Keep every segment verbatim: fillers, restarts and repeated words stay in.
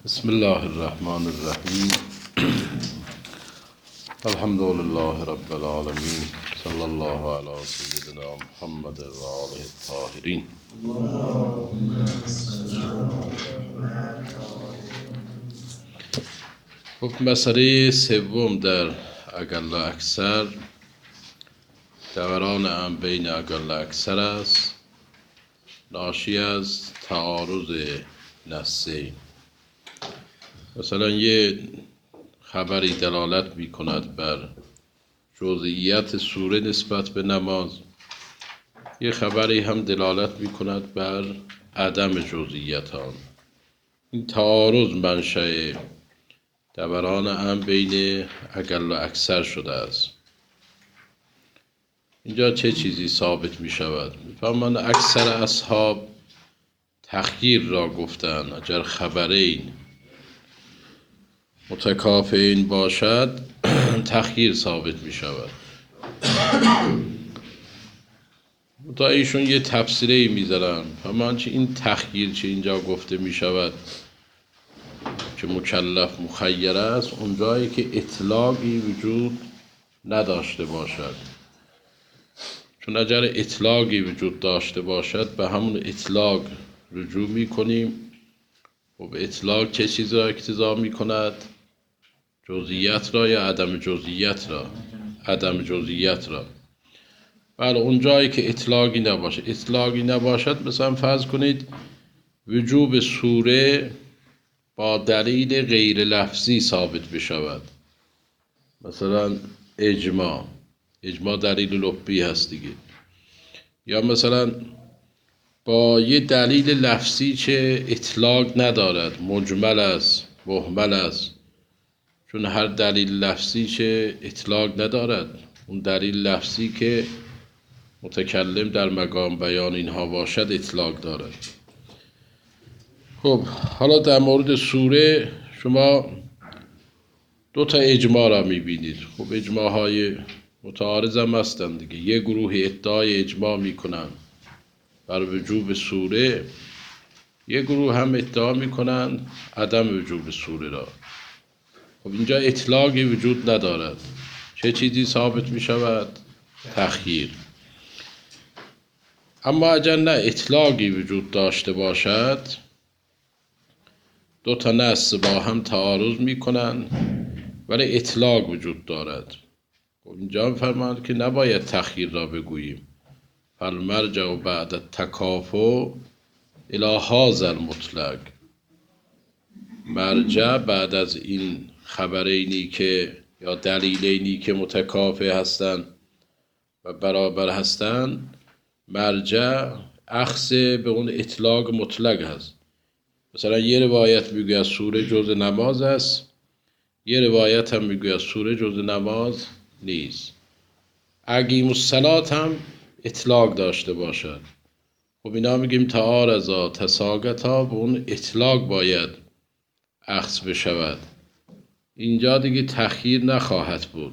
بسم الله الرحمن الرحیم. الحمد لله رب العالمین، صلی الله علی سیدنا محمد و آله الطاهرین. خب مسئله سوم در اقل و اکثر، دوران هم بین اقل و اکثر است، ناشی از تعارض نصین. مثلا یه خبری دلالت می کند بر جزئیات سوره نسبت به نماز، یه خبری هم دلالت می کند بر عدم جزئیات آن. این تعارض منشأ دوران هم بین اقل و اکثر شده است. اینجا چه چیزی ثابت می شود؟ می‌فرمایند اکثر اصحاب تخییر را گفتند اگر خبرین متکافئین باشد تخییر ثابت می شود. تا ایشون یه تفسیری می زدن همان چه این تخییر چه اینجا گفته می شود که مکلف مخیر است، اونجایی که اطلاقی وجود نداشته باشد. چون اگر اطلاقی وجود داشته باشد به همون اطلاق رجوع می کنیم و به اطلاق چه چیز را اقتضا می کند؟ جزئیات را یا عدم جزئیات را؟ عدم جزئیات را. بله، اون جایی که اطلاقی نباشه اطلاقی نباشد، مثلا فرض کنید وجوب سوره با دلیل غیر لفظی ثابت بشود، مثلا اجماع اجماع دلیل لفظی هست دیگه، یا مثلا با یه دلیل لفظی چه اطلاق ندارد، مجمل است، مهمل است. چون هر دلیل لفظی چه اطلاق ندارد، اون دلیل لفظی که متکلم در مقام بیان اینها باشد اطلاق دارد. خب حالا در مورد سوره شما دو تا اجماع را میبینید. خب اجماع های متعارض هم هستن دیگه. یه گروه ادعای اجماع میکنن بر وجوب سوره، یه گروه هم ادعا میکنن عدم وجوب سوره را. خب اینجا اطلاقی وجود ندارد، چه چیزی ثابت می شود؟ تخییر. اما اگر نه اطلاقی وجود داشته باشد، دو تا نص با هم تعارض می کنن ولی اطلاق وجود دارد. خب اینجا فرماند که نباید تخییر را بگوییم. فالمرجع بعد التکافؤ الی هذا المطلق. مرجع بعد از این خبرینی که یا دلیلینی که متکافئ هستند و برابر هستند، مرجع اخذ به اون اطلاق مطلق هست. مثلا یه روایت میگوید سوره جز نماز است، یه روایت هم میگوید سوره جز نماز نیست. اقیموا الصلاة هم اطلاق داشته باشد. خب اینا میگیم تعارضا تساقطا، به اون اطلاق باید اخذ بشود. اینجا دیگه تخییر نخواهد بود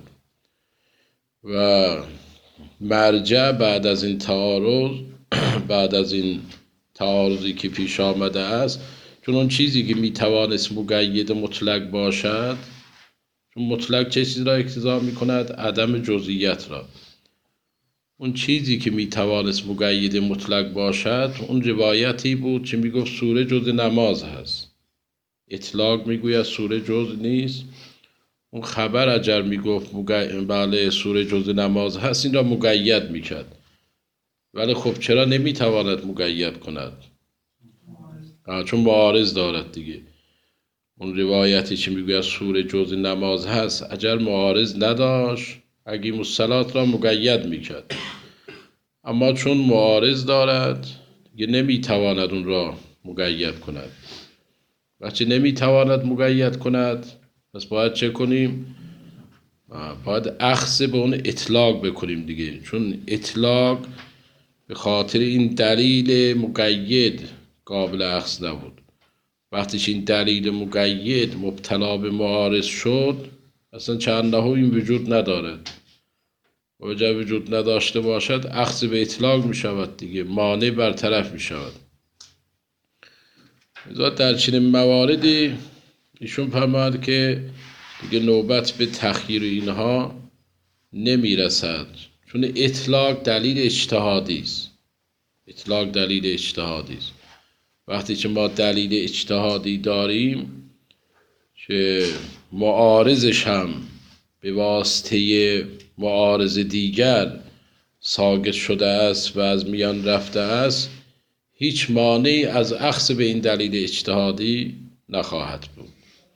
و مرجع بعد از این تعارض بعد از این تعارضی که پیش آمده است، چون اون چیزی که میتوانست مقید مطلق باشد، چون مطلق چه چیز را اقتضا میکند؟ عدم جزئیات را. اون چیزی که میتوانست مقید مطلق باشد اون روایتی بود که میگفت سوره جز نماز هست، اطلاق میگوید سوره جز نیست. اون خبر اگر میگفت بله سوره جز نماز هست، این را مقید میکرد. ولی خب چرا نمیتواند مقید کند؟ چون معارض دارد دیگه. اون روایتی که میگوید سوره جز نماز هست اگر معارض نداشت اقیموا الصلاة را مقید میکرد. اما چون معارض دارد دیگه نمیتواند اون را مقید کند. وقتی نمیتواند مقید کند پس باید چه کنیم؟ باید اخذ به اون اطلاق بکنیم دیگه. چون اطلاق به خاطر این دلیل مقید قابل اخذ نبود. وقتی این دلیل مقید مبتلا به معارض شد، اصلا چند نهو این وجود ندارد. و اگر وجود نداشته باشد اخذ به اطلاق می شود دیگه، مانع برطرف می شود. در چنین مواردی ایشون فرمود که دیگه نوبت به تخییر اینها نمیرسد، چون اطلاق دلیل اجتهادی است. اطلاق دلیل اجتهادی است. وقتی که ما دلیل اجتهادی داریم که معارضش هم به واسطه معارض دیگر ساقط شده است و از میان رفته است، هیچ مانعی از اخذ به این دلیل اجتهادی نخواهد بود.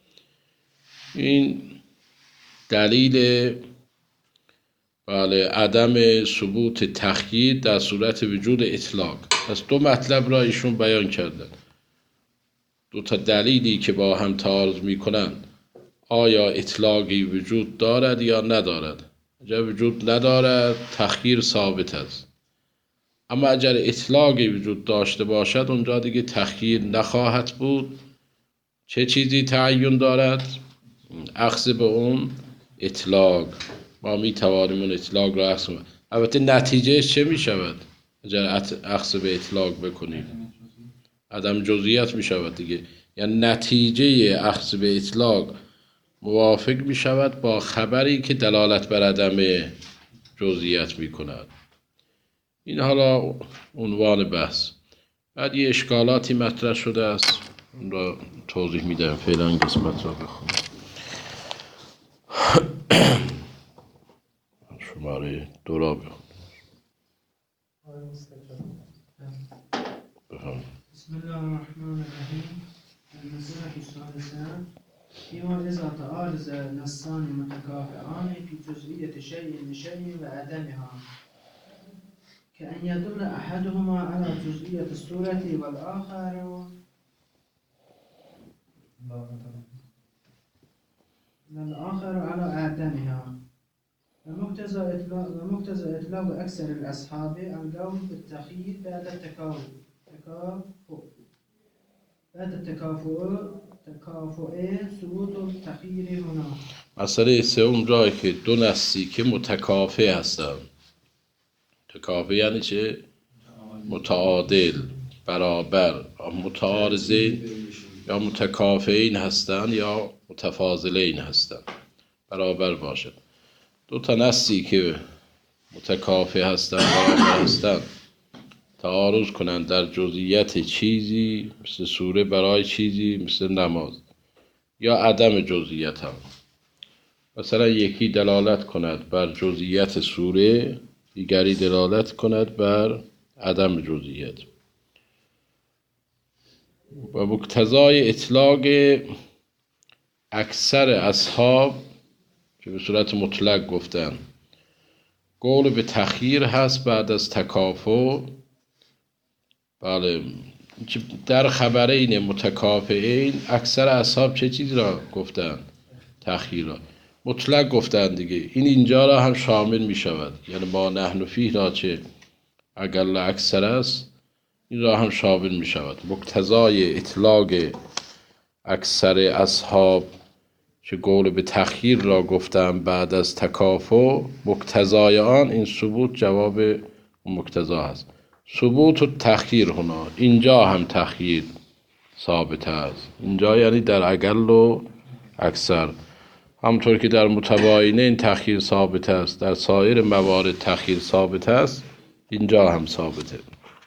این دلیل بله عدم ثبوت تخییر در صورت وجود اطلاق. پس دو مطلب را ایشون بیان کردن، دو تا دلیلی که با هم تعارض میکنند. آیا اطلاقی وجود دارد یا ندارد؟ اگر وجود ندارد تخییر ثابت است، اما اگر اطلاقی وجود داشته باشد اونجا دیگه تخییر نخواهد بود. چه چیزی تعین دارد؟ اخذ به اون اطلاق. ما می توانیم اون اطلاق را اخذ کنیم. البته نتیجه چه می شود اگر اخذ به اطلاق بکنیم؟ عدم جزئیت می شود دیگه. یعنی نتیجه اخذ به اطلاق موافق می شود با خبری که دلالت بر عدم جزئیت می کند. این حالا عنوان بحث. بعد یه اشکالاتی مطرح شده است، اون را توضیح می دهم. فعلا این قسمت را بخونم. شماره دو را بخونم. بسم الله الرحمن الرحیم. المسألة الثالثة فيما إذا تعارض نصان متكافئان في جزئية شيء لشيء وعدمها، كأن يدل أحدهما على جزئية الصورة والآخر والآخر على عدمها. ومقتضى إطلاق ومقتضى إطلاق أكثر الأصحاب القول بالتخيير بعد التكافؤ تكافؤ بعد التكافؤ تکافؤ ثبوت التخییر هنا. مسئله سوم جایی که دو نصی که متکافئ هستند. متکافئ یعنی چه؟ متعادل، برابر، متعارضین یا متکافئین هستند یا متفاضلین هستند، برابر باشد. دو تا نصی که متکافئ هستند، برابر هستند، تعارض کنند در جزئیت چیزی مثل سوره برای چیزی مثل نماز، یا عدم جزئیت هم. مثلا یکی دلالت کند بر جزئیت سوره، دیگری دلالت کند بر عدم جزئیت. و مقتضای اطلاق اکثر اصحاب که به صورت مطلق گفتن قول به تخییر هست بعد از تکافؤ. بله، در خبرین متکافئین اکثر اصحاب چه چیزی را گفتن؟ تخییر را مطلق گفتن دیگه. این اینجا را هم شامل می شود، یعنی ما نحن فیه را چه اقل اکثر است، این را هم شامل می شود. مقتضای اطلاق اکثر اصحاب که قول به تخییر را گفتن بعد از تکافؤ، مقتضای آن این ثبوت جواب مقتضا هست. ثبوت و تخییر هنا، اینجا هم تخییر ثابت است. اینجا یعنی در اقل و اکثر، همطور که در متباینه این تخییر ثابت است، در سایر موارد تخییر ثابت است، اینجا هم ثابته.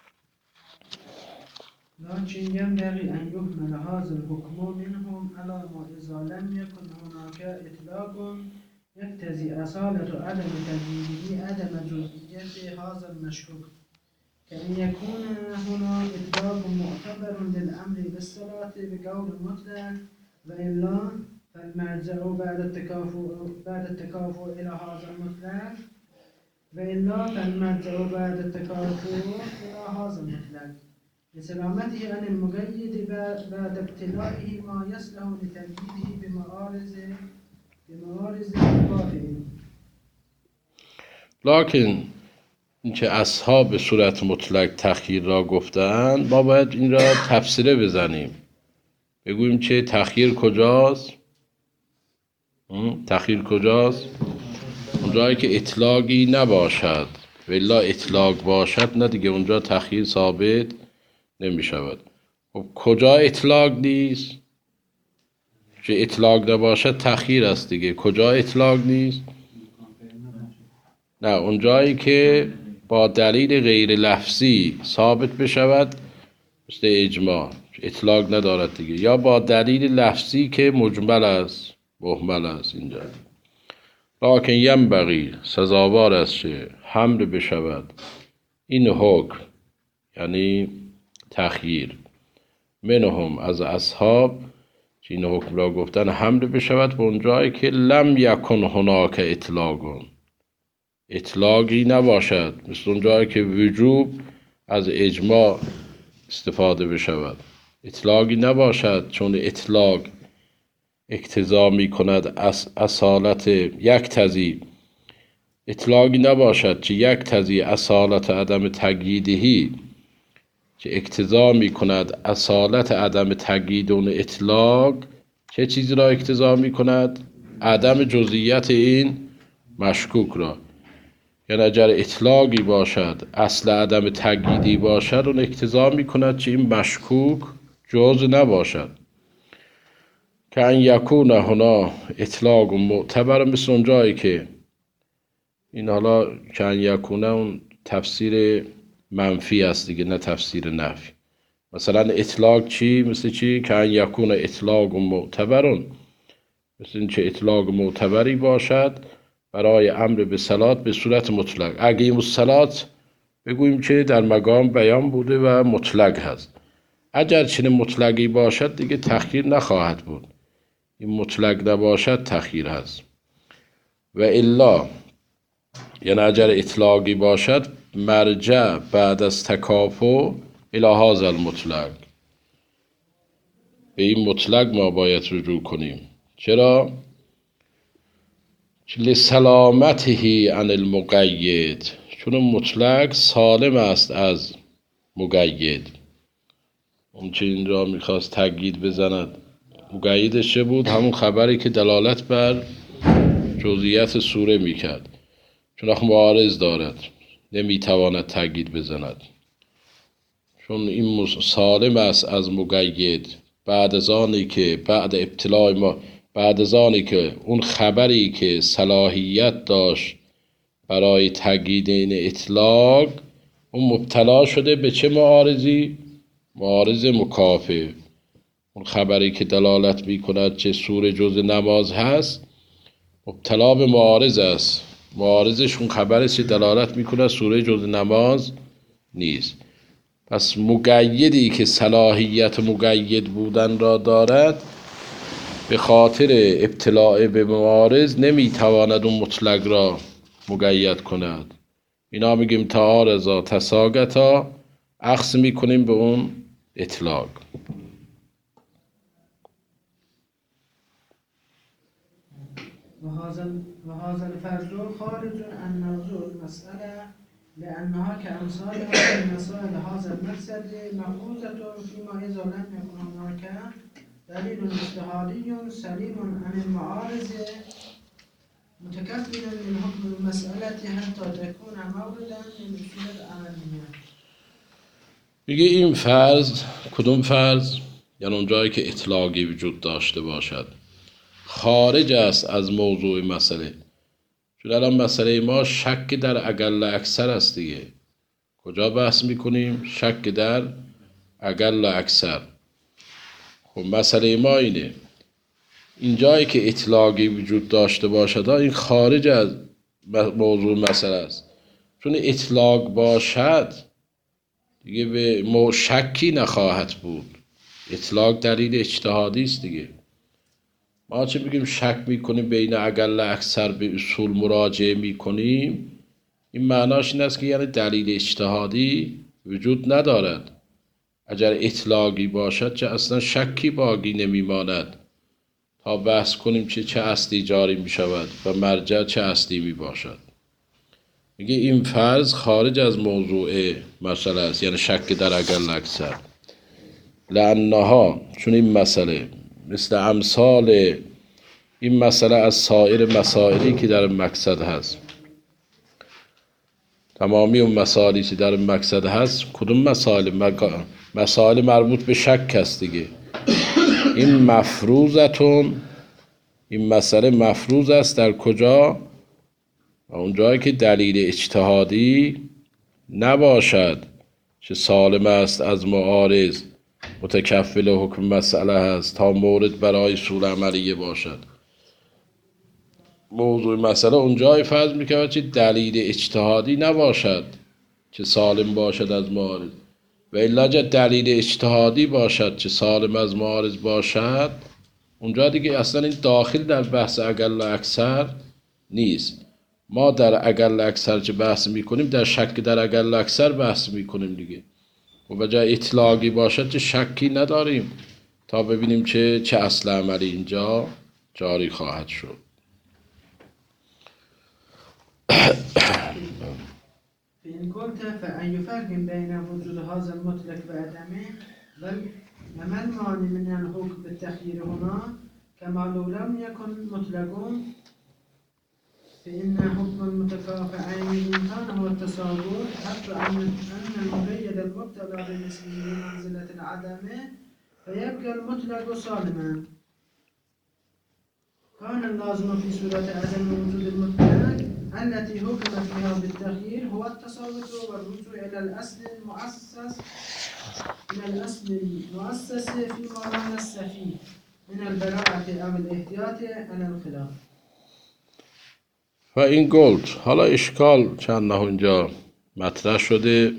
لكن ينبغي أن يحمل هذا الحكم منهم على ما إذا لم يكن هناك إطلاق يقتضي أصالة عدم تجديده عدم جزئية هذا المشكوك، كأن يكون هنا إطلاق معتبر للأمر بالصلاة بقول مطلق، وإلا فالمرجع بعد التكافؤ بعد التكافؤ إلى هذا المطلق، وإلا فالمرجع بعد التكافؤ إلى هذا المطلق لسلامته عن المقيد بعد ابتلائه ما يصلح لتقييده بمعارض بمعارض الكافئ. لکن اینکه اصحاب به صورت مطلق تخییر را گفتند، ما باید این را تفسیره بزنیم، بگوییم چه تخییر کجاست؟ تخییر کجاست؟ اونجایی که اطلاقی نباشد، ولی اطلاق باشد نه دیگه، اونجا تخییر ثابت نمی شود. خب کجا اطلاق نیست؟ چه اطلاق نباشد تخییر است دیگه. کجا اطلاق نیست؟ نه، اونجایی که با دلیل غیر لفظی ثابت بشود مثل اجماع اطلاق ندارد دیگه، یا با دلیل لفظی که مجمل است مهمل است. اینجا لکن ینبغی سزاوار است که حمل بشود این حکم، یعنی تخییر، منهم از اصحاب که این حکم را گفتن، حمل بشود به اونجایی که لم یکن هناک اطلاقون، اطلاقی نباشد، مثل اونجایی که وجوب از اجماع استفاده بشود، اطلاقی نباشد، چون اطلاق اقتضا می کند اصالت یک تزی، اطلاقی نباشد که یک تزی اصالت عدم تقییدهی، که اقتضا می کند اصالت عدم تقیید اون اطلاق. چه چیزی را اقتضا می کند؟ عدم جزئیت این مشکوک را. یعنی اگر اطلاقی باشد اصل عدم تقییدی باشد، اون اقتضا می کند که این مشکوک جز نباشد. که ان یکون هنا اطلاق معتبر، مثل اون جایی که این حالا که ان یکون اون تفسیر منفی است دیگه، نه تفسیر نفی. مثلا اطلاق چی؟ مثل چی؟ که ان یکون اطلاق معتبرون، مثل این چه اطلاق معتبری باشد برای امر به صلات به صورت مطلق. اقیموا الصلات بگوییم که در مقام بیان بوده و مطلق هست. اگر چنین مطلقی باشد دیگه تخییر نخواهد بود، این مطلق نباشد تخییر هست. و الا، یعنی اگر اطلاقی باشد مرجع بعد از تکافؤ الی هذا المطلق، به این مطلق ما باید رجوع کنیم. چرا؟ لسلامته عن المقید، چون مطلق سالم است از مقید. اون چه این را میخواست تقیید بزند، مقیدش چه بود؟ همون خبری که دلالت بر جزئیات سوره میکرد، چون اخ معارض دارد نمیتواند تقیید بزند. چون این سالم است از مقید، بعد از آنی که بعد ابتلاع ما بعد از آنی که اون خبری که صلاحیت داشت برای تقیید این اطلاق، اون مبتلا شده به چه معارضی؟ معارض مکافئ. اون خبری که دلالت می کند چه سوره جز نماز هست، مبتلا به معارض است. معارضش اون خبری که دلالت می کند سوره جز نماز نیست. پس مقیدی که صلاحیت مقید بودن را دارد، به خاطر ابتلاع به معارض نمیتواند اون مطلق را مقید کند. اینا میگیم تعارضا تساقطا، اخذ میکنیم به اون اطلاق. وهذا الفرض خارج عن موضوع المسألة لأنها كأمثال هذه المسائل هذا المقصد مأخوذة فيما إذا لم يكن هناك دليل اجتهادي سليم عن المعارض متكفل من حكم المسألة حتى تكون موردا للأصول العملية. میگه این فرض، کدوم فرض؟ یعنی اون جایی که اطلاقی وجود داشته باشد، خارج است از موضوع مسئله. چون الان مسئله ما شک در اقل اکثر است دیگه. کجا بحث میکنیم؟ شک در اقل اکثر. خب مسئله ما اینه، این جایی که اطلاقی وجود داشته باشد این خارج از موضوع مسئله است. چون اطلاق باشد دیگه به مو شکی نخواهد بود. اطلاق دلیل اجتهادی است دیگه. ما چه بگیم شک میکنیم بین اقل اکثر به اصول مراجعه میکنیم، این معناش این است که یعنی دلیل اجتهادی وجود ندارد. اگر اطلاقی باشد چه اصلا شکی باقی نمیماند تا بحث کنیم چه چه اصلی جاری میشود و مرجع چه اصلی میباشد. میگه این فرض خارج از موضوع مسئله است، یعنی شک در اقل اکثر. لانها، چون این مسئله مثل امثال این مسئله از سایر مسائلی که در مقصد هست، تمامی اون مسائلی که در مقصد هست، کدوم مسائل؟ مسائل مربوط به شک است دیگه. این مفروضتون، این مسئله مفروض است در کجا؟ اون جایی که دلیل اجتهادی نباشد که سالم است از معارض، متکفل حکم مسئله هست تا مورد برای اصول عملیه باشد. موضوع مسئله اونجای فرض میکنه که دلیل اجتهادی نباشد که سالم باشد از معارض، و الا دلیل اجتهادی باشد که سالم از معارض باشد، اونجا دیگه اصلا این داخل در بحث اقل و اکثر نیست. ما در اقل و اکثر که بحث میکنیم در شک در اقل و اکثر بحث میکنیم دیگه، و بجای اطلاقی باشد که شکی نداریم تا ببینیم که چه اصل عملی اینجا جاری خواهد شد. فإن قلت فأن يفرق بين وجود هذا المطلق وعدمه وما المانع من الحكم بالتخيير هنا كما لو لم يكن مطلق، فإن حكم المتكافئين إن هو التصور، حتى أن أن المقيد المبتلى بمثله بمنزلة العدم فيبقى المطلق سالما. كان اللازم في صورة عدم وجود المطلق التي حكم فيها بالتخيير هو التصوت والرجوع إلى الأصل المؤسس إلى الأصل المؤسس فيما لا نص فيه من البراءة أو الاحتياط على الخلاف. و این گلد حالا اشکال چند نه اونجا مطرح شده.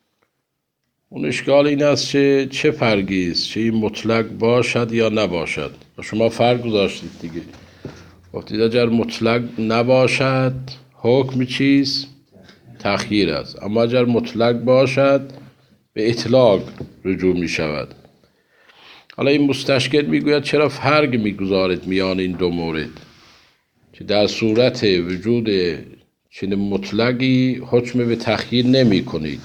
اون اشکال این است که چه فرقی است چه این مطلق باشد یا نباشد. و شما فرق گذاشتید دیگه، گفتید اگر مطلق نباشد حکم چیز تخییر است، اما اگر مطلق باشد به اطلاق رجوع می شود. حالا این مستشکل میگوید چرا فرق میگذارید میان این دو مورد که در صورت وجود چنین مطلقی حکم به تخییر نمی کنید،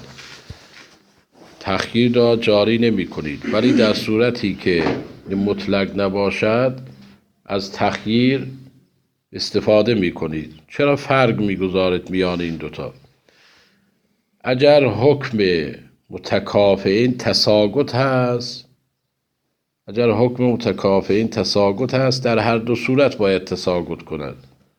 تخییر را جاری نمی کنید، ولی در صورتی که مطلق نباشد از تخییر استفاده می کنید. چرا فرق می گذارید میان این دوتا؟ اگر حکم متکافئین تساقط هست، اگر حکم متکافئین تساقط هست در هر دو صورت باید تساقط کند.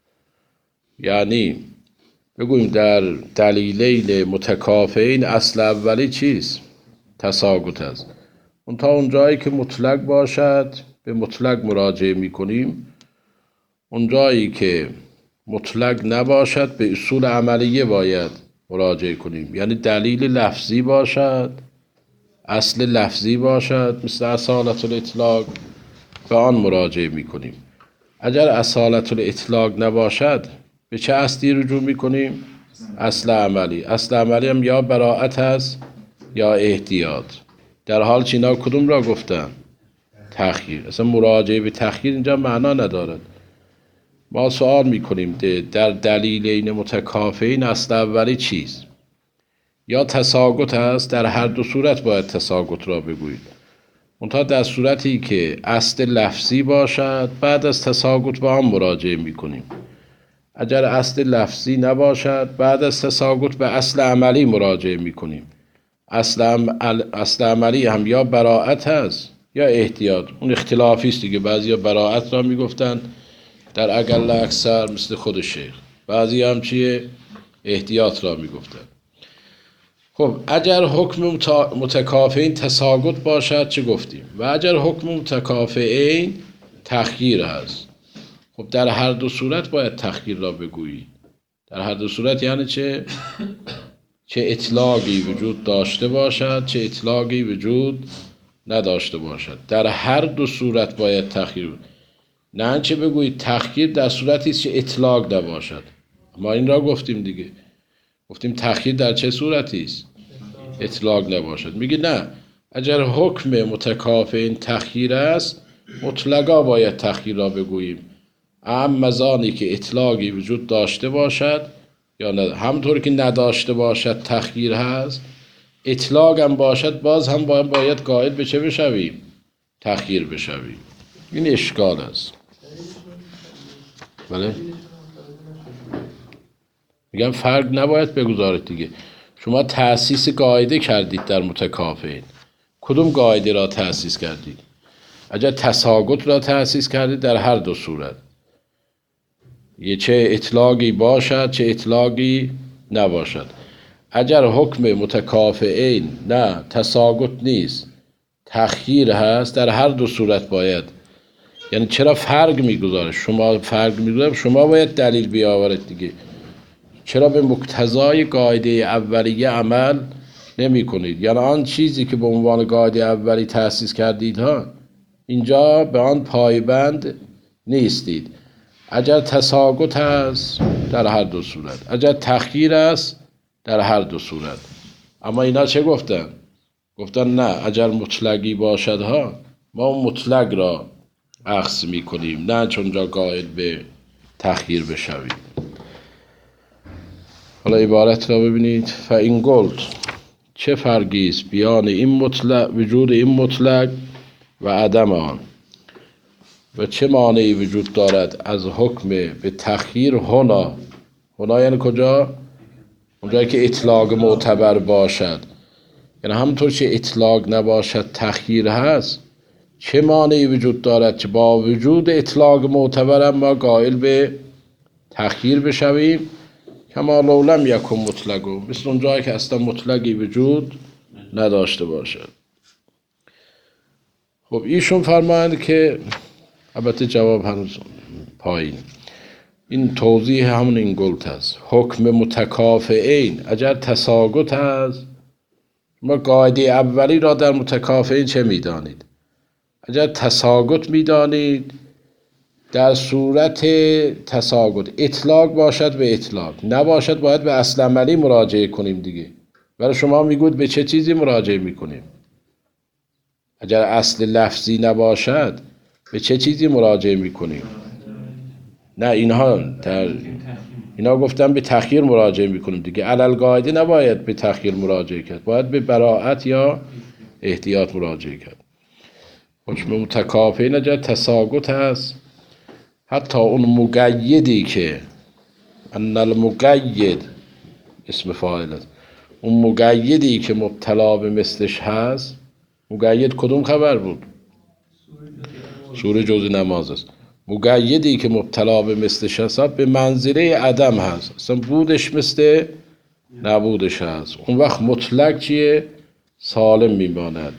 یعنی بگوییم در دلیلین متکافئین اصل اولی چیست؟ تساقط است. اون تا اون جایی که مطلق باشد به مطلق مراجعه می کنیم، اون جایی که مطلق نباشد به اصول عملیه باید مراجعه کنیم. یعنی دلیل لفظی باشد، اصل لفظی باشد مثل اصالت الاطلاق، به آن مراجعه می کنیم. اگر اصالت الاطلاق نباشد به چه اصلی رجوع می کنیم؟ اصل عملی. اصل عملی هم یا براءت است یا احتیاط. در حال چینا کدوم را گفتن؟ تخییر. اصلا مراجعه به تخییر اینجا معنا ندارد. ما سوال می کنیم در دلیلین متکافئین اصل اولی چیست؟ یا تساقط است، در هر دو صورت باید تساقط را بگویید. منتها در صورتی که اصل لفظی باشد بعد از تساقط به آن مراجعه می کنیم. اگر اصل لفظی نباشد بعد از تساقط به اصل عملی مراجعه می کنیم. اصل, عم... اصل عملی هم یا براءت هست یا احتیاط. اون اختلافی است دیگه، بعضیا براءت را می گفتن در اقل اکثر مثل خود شیخ، بعضی هم چیه؟ احتیاط را می گفتن. خب اگر حکم متکافئین تساقط باشد چه گفتیم؟ و اگر حکم متکافئین تخییر هست، خب در هر دو صورت باید تخییر را بگویی. در هر دو صورت یعنی چه؟ چه اطلاقی وجود داشته باشد چه اطلاقی وجود نداشته باشد، در هر دو صورت باید تخییر. نه چه بگویید تخییر در صورتی است که اطلاق نباشد. ما این را گفتیم دیگه، گفتیم تخییر در چه صورتی است؟ اطلاق نباشد. میگه نه، اگر حکم متکافئین تخییر است مطلقا باید تخییر را بگوییم، اما مزانی که اطلاقی وجود داشته باشد یا نه. همطور که نداشته باشد تخییر هست، اطلاق هم باشد باز هم باید, باید قائل به چه بشویم؟ تخییر بشویم. این اشکال است. بله؟ میگم فرق نباید بگذارید دیگه. شما تأسیس قاعده کردید در متکافئین. کدوم قاعده را تأسیس کردید؟ اگر تساقط را تأسیس کرده در هر دو صورت، یه چه اطلاقی باشد چه اطلاقی نباشد. اگر حکم متکافئین نه تساقط نیست، تخییر هست، در هر دو صورت باید، یعنی چرا فرق میگذاره؟ شما فرق میگذاره، شما باید دلیل بیاورید دیگه. چرا به مقتضای قاعده اولیه عمل نمی کنید؟ یعنی آن چیزی که به عنوان قاعده اولی تأسیس کردید ها، اینجا به آن پایبند نیستید. اگر تساقط هست در هر دو صورت، اگر تخییر است در هر دو صورت. اما اینا چه گفتن؟ گفتن نه، اگر مطلقی باشد ها، ما مطلق را اخذ می کنیم، نه چون جا قائل به تخییر بشوید. حالا عبارت را ببینید. فاین قلت، چه فرقی است بیان این مطلق، وجود این مطلق و عدم آن، و چه مانعی وجود دارد از حکم به تخییر هنا؟ هنا یعنی کجا؟ اونجایی که اطلاق معتبر باشد. یعنی همونطور که اطلاق نباشد تخییر هست، چه مانعی وجود دارد که با وجود اطلاق معتبر ما قائل به تخییر بشویم؟ کما لو لم یکن مطلقو، مثل اونجایی که اصلا مطلقی وجود نداشته باشد. خب ایشون فرمایند که، البته جواب هنوز پایین، این توضیح همون این قلت است. حکم متکافئین اگر تساقط هست، ما قاعده اولی را در متکافئین چه میدانید؟ اگر تساقط میدانید، در صورت تساقط اطلاق باشد به اطلاق، نباشد باید به اصل عملی مراجعه کنیم دیگه. برای شما میگوید به چه چیزی مراجعه میکنیم؟ اگر اصل لفظی نباشد به چه چیزی مراجعه میکنیم؟ نه اینها در اینا گفتن به تخییر مراجعه میکنیم دیگه. علل قاعده نباید به تخییر مراجعه کرد، باید به براءت یا احتیاط مراجعه کرد. حکم متکافئین اگر تساقط هست، حتی اون مقیدی که ان المقید اسم فاعل است، اون مقیدی که مبتلا به مثلش هست، مقید کدوم خبر بود؟ سوره جزء نماز است. مقیدی که مبتلا به مثلش هست به منزله عدم هست، اصلا بودش مثل نبودش هست. اون وقت مطلق چیه؟ سالم میماند.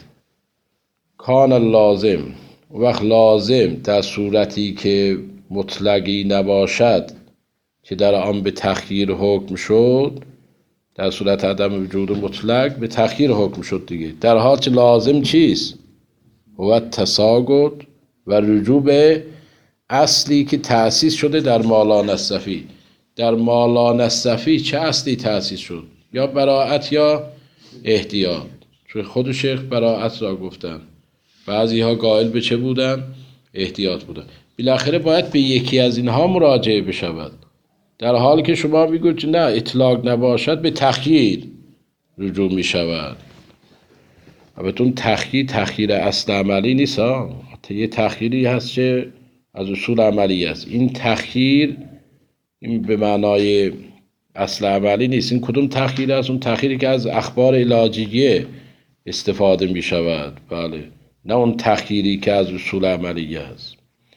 کان لازم، اون وقت لازم در صورتی که مطلقی نباشد که در آن به تخییر حکم شد، در صورت عدم وجود مطلق به تخییر حکم شد دیگه. در حال که لازم چیست؟ هو تساقط و رجوع به اصلی که تأسیس شده در مالا نصفی. در مالا نصفی چه اصلی تأسیس شد؟ یا براءت یا احتیاط. چون خود شیخ براءت را گفتن، بعضی ها قائل به چه بودن؟ احتیاط بودن. بالاخره باید به یکی از اینها مراجعه بشود. در حالی که شما میگوید نه اطلاق نباشد به تخییر رجوع میشود. البته اون تخییر تخییر اصل عملی نیست ها، یه تخییری هست که از اصول عملی است. این تخییر این به معنای اصل عملی نیست. این کدوم تخییر است؟ اون تخییری که از اخبار علاجیه استفاده می شود. بله، نه اون تخییری که از اصول عملیه است.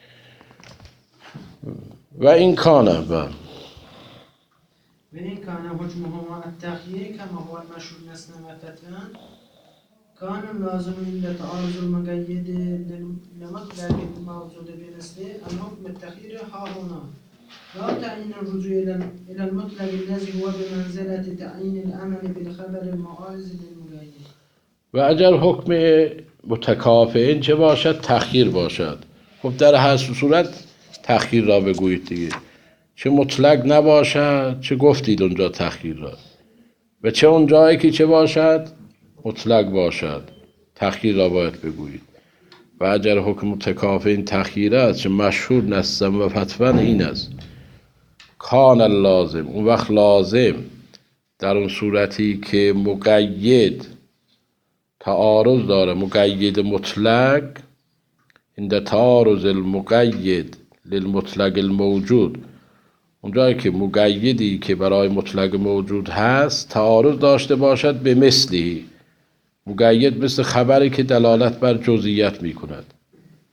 و این کانه و و این کانه حکمهما التخییر کما هو المشهور نسلا و فتلا کان لازم عند تعارض المقید لمطلق الموجود بنسله الحكم التخيير ها هنا لا تعيين الرجوع الى المطلق الذي هو بمنزلة تعيين العمل بالخبر المعارض للمقید. و اگر حکم متکافئین چه باشد؟ تخییر باشد. خب در هر صورت تخییر را بگویید دیگه. چه مطلق نباشد چه گفتید اونجا تخییر را، و چه اونجایی که چه باشد مطلق باشد تخییر را باید بگویید. و اگر حکم متکافئین تخییر است، چه مشهور نسلا و فتوا این است، کان لازم، اون وقت لازم در اون صورتی که مقید تعارض داره، مقید مطلق، عند تعارض المقید للمطلق الموجود، اونجایی که مقیدی که برای مطلق موجود هست تعارض داشته باشد به مثلی، مقید مثل خبری که دلالت بر جزئیات می کند.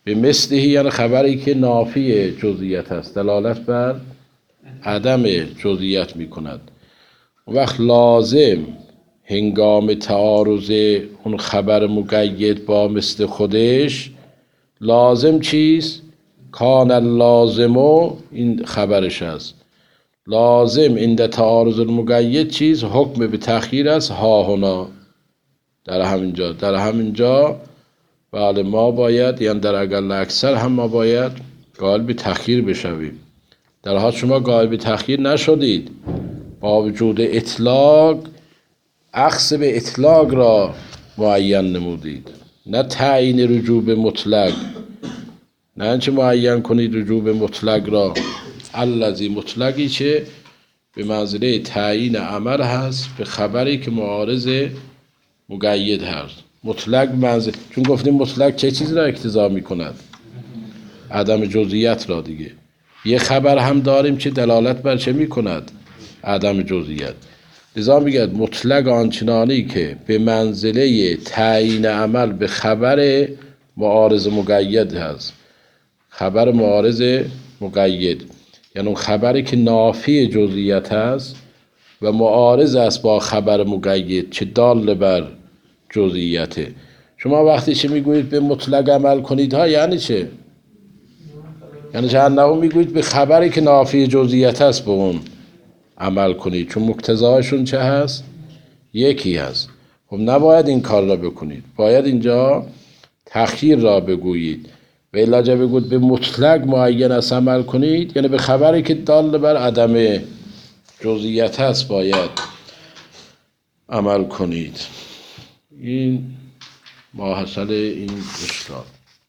به مثله یعنی خبری که نافی جزئیت است، دلالت بر عدم جزئیت می کند. اون وقت لازم هنگام تعارض اون خبر مقید با مثل خودش، لازم چیست؟ کان اللازمو، این خبرش است. لازم عند تعارض المقید چیز؟ حکم به تأخیر است. ها هنا، در همینجا، در همینجا بله ما باید، یعنی در اقل اکثر هم ما باید قائل به تأخیر بشویم، در حال شما قائل به تأخیر نشدید، با وجود اطلاق اخذ به اطلاق را معین نمودید، نه تعیین رجوع به مطلق، نه اینکه معین کنید رجوع به مطلق را. الذی مطلقی چه به منزله تعیین عمل هست به خبری که معارض مقید هست. مطلق منزل، چون گفتیم مطلق چه چیز را اقتضا می کند؟ عدم جزئیت را دیگه. یه خبر هم داریم که دلالت بر چه می کند؟ عدم جزئیت. لذا میگه مطلق آنچنانی که به منزله تعیین عمل به خبر معارض مقید هست. خبر معارض مقید یعنی اون خبری که نافی جزئیت هست و معارض است با خبر مقید چه دال بر جزئیته. شما وقتی چه میگویید به مطلق عمل کنید ها، یعنی چه؟ یعنی جهنم میگویید به خبری که نافی جزئیت هست به اون عمل کنید، چون مقتضایشون چه هست؟ یکی هست. خب نباید این کار را بکنید، باید اینجا تأخیر را بگویید و الا بگوید به مطلق معین است عمل کنید، یعنی به خبری که دال بر عدم جزئیت هست باید عمل کنید. این ماحصل این اشکال.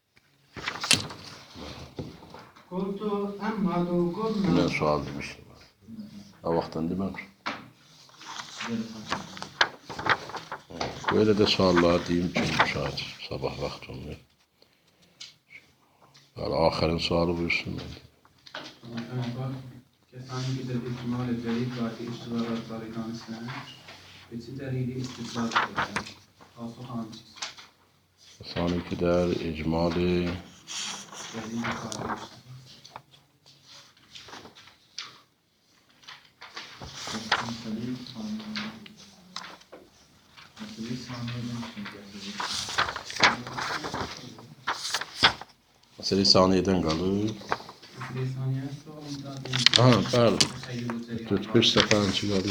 قلتو اما لو قلنا این سوال میشه وقتاً دیمم böyle de suallar diyeyim çünkü şahit sabah vakti olmuyor. Yani آخرین سوال buyursun. کسانی که در اجمال جدید و اشتباهات وارد دانستند به چه دلیلی استدلال کردند؟ پاسخ آن چیست؟ کسانی که در اجمال جدید وارد مسئله ثانیه‌دن قالوا مسئله ثانیه است و آه بله تو پیش سفرم چی قالوا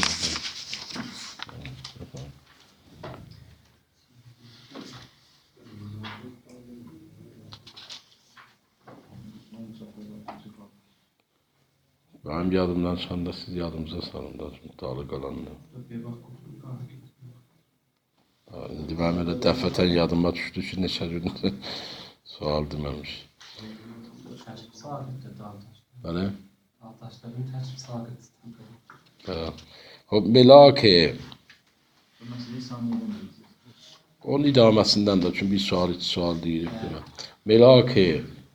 benim yadımdan sonra siz yadımıza salın da muhtarlı kalanını. Şimdi benim öyle defeten yadıma düştü ki neçə gün sual dememiş. Bəli? Bəli. Xub melake onun idaməsindən də çünkü bir sual iki sual deyilib demə. Melake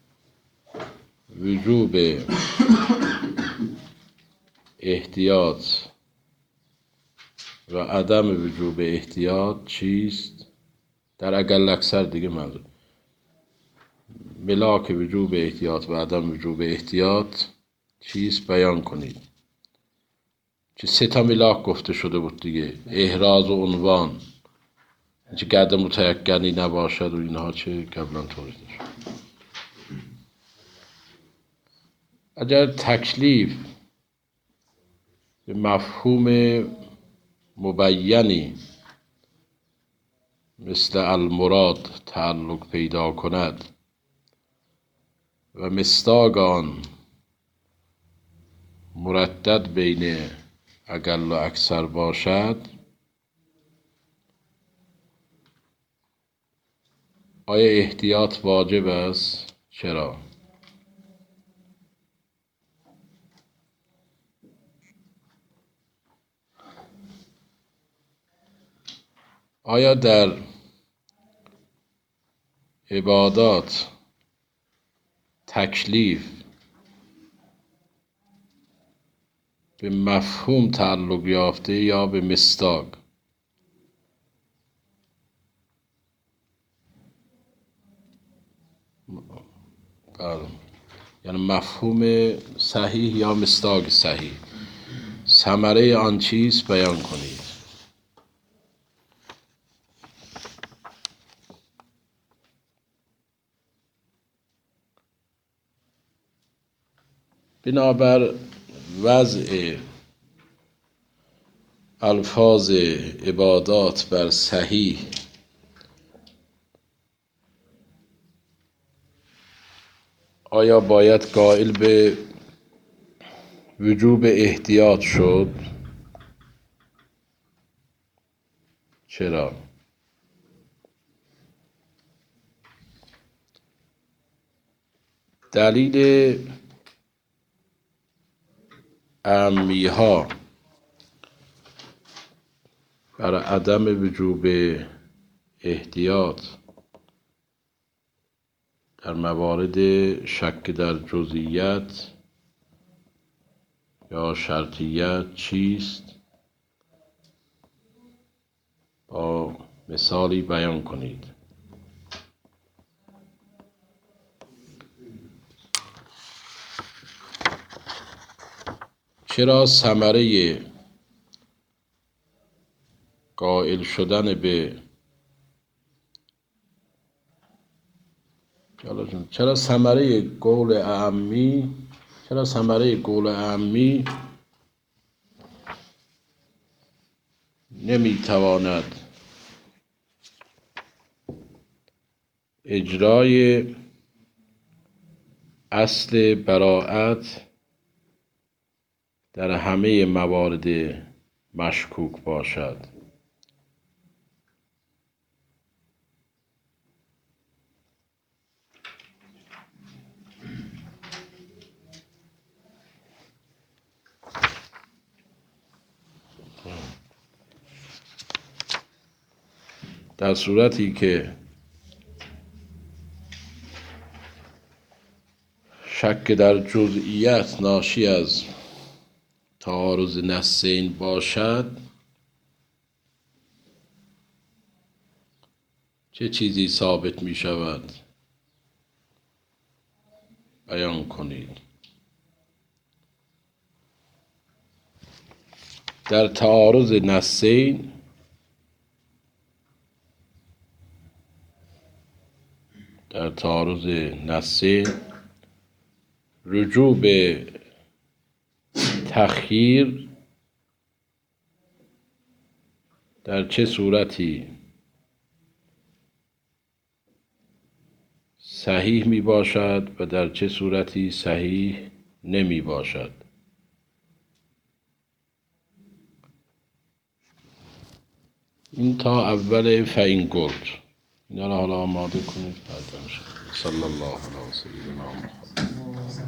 vücub احتیاط و عدم وجوب احتیاط چیست؟ در اقل اکثر دیگه منظور ملاک وجوب احتیاط و عدم وجوب احتیاط چیست بیان کنید. چه سه تا ملاک گفته شده بود دیگه، احراز و عنوان، چه قدر متیقنی نباشد و اینها چه قبلا توضیح شد. اگر تکلیف به مفهوم مبینی مثل المراد تعلق پیدا کند و مصداق آن مردد بین اقل و اکثر باشد، آیا احتیاط واجب است؟ چرا؟ آیا در عبادات تکلیف به مفهوم تعلق یافته یا به مصداق؟ بله. یعنی مفهوم صحیح یا مصداق صحیح، ثمره آن چیز بیان کنید. بنابر وضع الفاظ عبادات بر صحیح آیا باید قائل به وجوب احتیاط شد؟ چرا؟ دلیل اعمی ها برای عدم وجوب احتیاط در موارد شک در جزئیات یا شرطیت چیست؟ با مثالی بیان کنید. چرا ثمره قائل شدن به چرا ثمره قول اعمی چرا ثمره قول اعمی نمیتواند اجرای اصل براءت در همه موارد مشکوک باشد؟ در صورتی که شک در جزئیات ناشی از تعارض نصین باشد، چه چیزی ثابت می شود؟ بیان کنید. در تعارض نصین در تعارض نصین رجوع به تخییر در چه صورتی صحیح می باشد و در چه صورتی صحیح نمی باشد؟ این تا اول فین گلد. اینا را حالا آماده کنید. صلی الله علیه و سیدنا محمد.